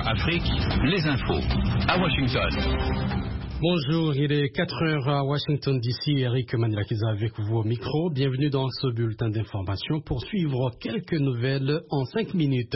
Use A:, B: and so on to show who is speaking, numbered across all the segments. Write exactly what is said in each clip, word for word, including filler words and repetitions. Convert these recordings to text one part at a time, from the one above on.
A: Afrique, les infos. À Washington.
B: Bonjour, il est quatre heures à Washington D C. Eric Manilakiza avec vous au micro. Bienvenue dans ce bulletin d'information pour suivre quelques nouvelles en cinq minutes.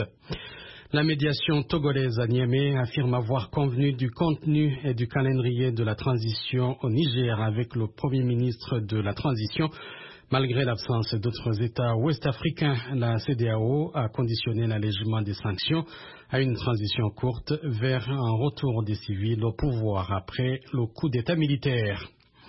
B: La médiation togolaise à Niamey affirme avoir convenu du contenu et du calendrier de la transition au Niger avec le Premier ministre de la transition. Malgré l'absence d'autres États ouest-africains, la C D A O a conditionné l'allègement des sanctions à une transition courte vers un retour des civils au pouvoir après le coup d'État militaire.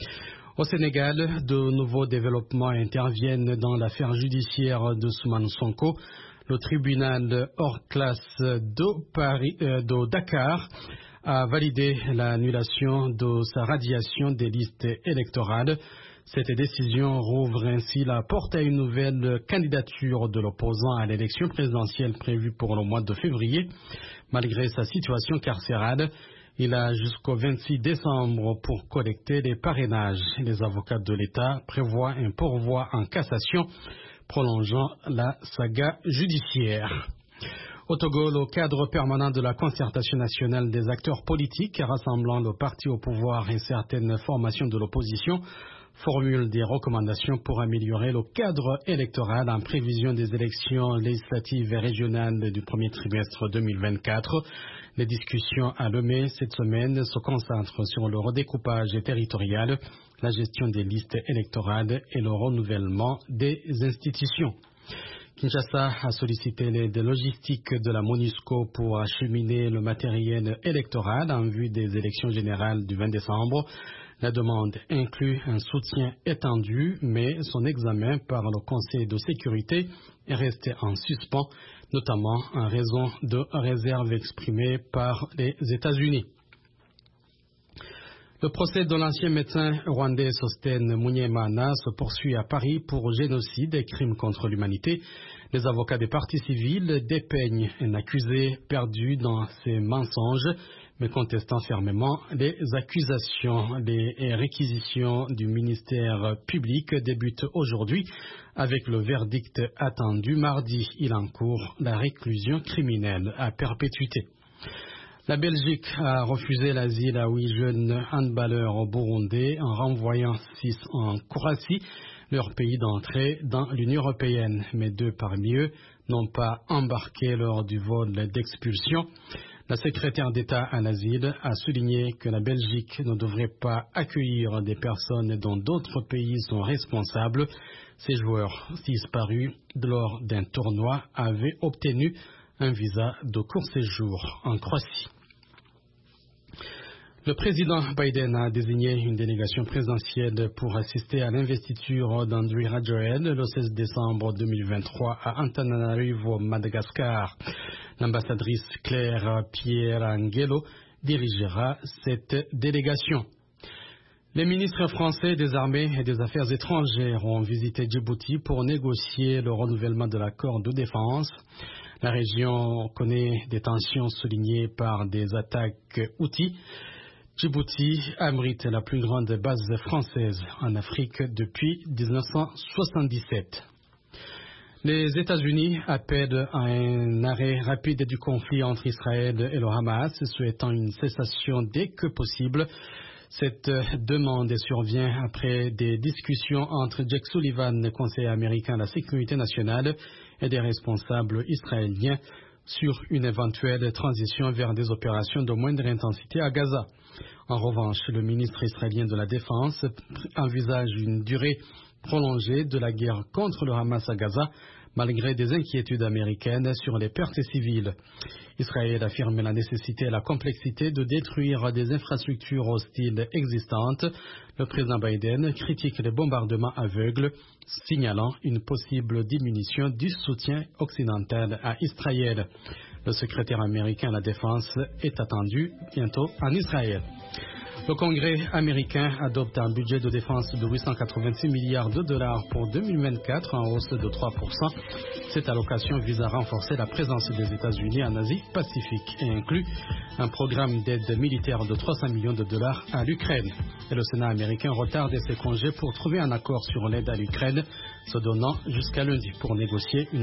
B: Au Sénégal, de nouveaux développements interviennent dans l'affaire judiciaire de Ousmane Sonko. Le tribunal hors classe de, Paris, euh, de Dakar a validé l'annulation de sa radiation des listes électorales. Cette décision rouvre ainsi la porte à une nouvelle candidature de l'opposant à l'élection présidentielle prévue pour le mois de février. Malgré sa situation carcérale, il a jusqu'au vingt-six décembre pour collecter les parrainages. Les avocats de l'État prévoient un pourvoi en cassation prolongeant la saga judiciaire. Au Togo, le cadre permanent de la concertation nationale des acteurs politiques rassemblant le parti au pouvoir et certaines formations de l'opposition formule des recommandations pour améliorer le cadre électoral en prévision des élections législatives et régionales du premier trimestre deux mille vingt-quatre. Les discussions à Lomé cette semaine se concentrent sur le redécoupage territorial, la gestion des listes électorales et le renouvellement des institutions. Kinshasa a sollicité l'aide logistique de la MONUSCO pour acheminer le matériel électoral en vue des élections générales du vingt décembre. La demande inclut un soutien étendu, mais son examen par le Conseil de sécurité est resté en suspens, notamment en raison de réserves exprimées par les États-Unis. Le procès de l'ancien médecin rwandais Sostène Munyemana se poursuit à Paris pour génocide et crimes contre l'humanité. Les avocats des parties civiles dépeignent un accusé perdu dans ses mensonges, mais contestant fermement les accusations. Les réquisitions du ministère public débutent aujourd'hui avec le verdict attendu mardi. Il encourt la réclusion criminelle à perpétuité. La Belgique a refusé l'asile à huit jeunes handballeurs burundais en renvoyant six en Croatie, leur pays d'entrée dans l'Union européenne. Mais deux parmi eux n'ont pas embarqué lors du vol d'expulsion. La secrétaire d'État à l'asile a souligné que la Belgique ne devrait pas accueillir des personnes dont d'autres pays sont responsables. Ces joueurs disparus lors d'un tournoi avaient obtenu un visa de court séjour en Croatie. Le président Biden a désigné une délégation présidentielle pour assister à l'investiture d'Andry Rajoelina le seize décembre deux mille vingt-trois à Antananarivo, Madagascar. L'ambassadrice Claire Pierangelo dirigera cette délégation. Les ministres français des armées et des affaires étrangères ont visité Djibouti pour négocier le renouvellement de l'accord de défense. La région connaît des tensions soulignées par des attaques Houthis. Djibouti abrite la plus grande base française en Afrique depuis mille neuf cent soixante-dix-sept. Les États-Unis appellent à un arrêt rapide du conflit entre Israël et le Hamas, souhaitant une cessation dès que possible. Cette demande survient après des discussions entre Jake Sullivan, conseiller américain à la sécurité nationale, et des responsables israéliens sur une éventuelle transition vers des opérations de moindre intensité à Gaza. En revanche, le ministre israélien de la Défense envisage une durée prolongée de la guerre contre le Hamas à Gaza, malgré des inquiétudes américaines sur les pertes civiles. Israël affirme la nécessité et la complexité de détruire des infrastructures hostiles existantes. Le président Biden critique les bombardements aveugles, signalant une possible diminution du soutien occidental à Israël. Le secrétaire américain à la Défense est attendu bientôt en Israël. Le Congrès américain adopte un budget de défense de huit cent quatre-vingt-six milliards de dollars pour deux mille vingt-quatre, en hausse de trois pour cent. Cette allocation vise à renforcer la présence des États-Unis en Asie-Pacifique et inclut un programme d'aide militaire de trois cents millions de dollars à l'Ukraine. Et le Sénat américain retarde ses congés pour trouver un accord sur l'aide à l'Ukraine, se donnant jusqu'à lundi pour négocier une